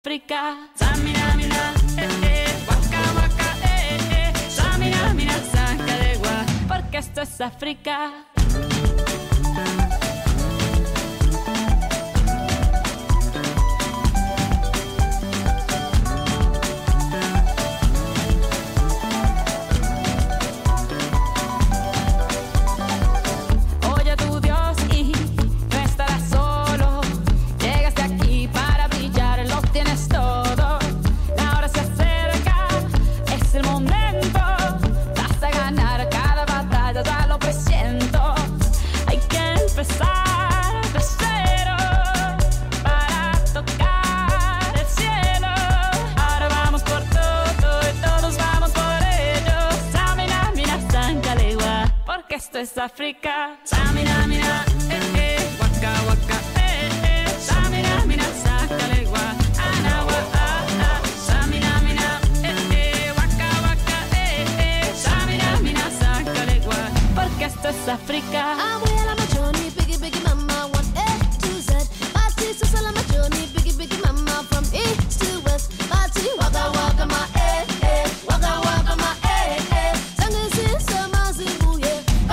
África, Samina, mina, waka, waka, Samina, mina, saca de gua, porque esto es África. Esto es África. Samina, mina, waka, waka, Samina, mina, sácale gua, anawa, Samina, mina, waka, waka, Samina, mina, sácale gua, porque esto es África.